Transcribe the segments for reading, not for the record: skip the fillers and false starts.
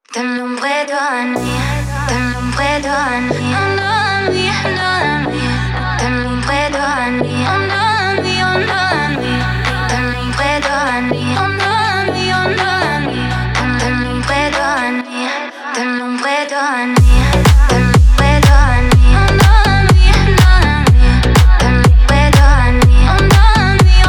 De l'ombre de nuit, de l'ombre de nuit, on de nuit, de l'ombre de nuit, on de nuit, de l'ombre de nuit, on de nuit, de l'ombre de nuit, de l'ombre de nuit, de l'ombre de nuit, on de nuit, de l'ombre de nuit, on de nuit,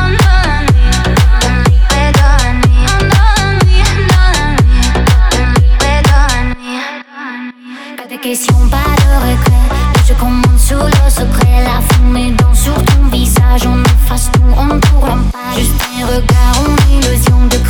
pas de questions, pas de regrets. Je commande sous le secret. La fumée danse sur ton visage. On efface tout, on ne tourne pas. Juste un regard, une illusion de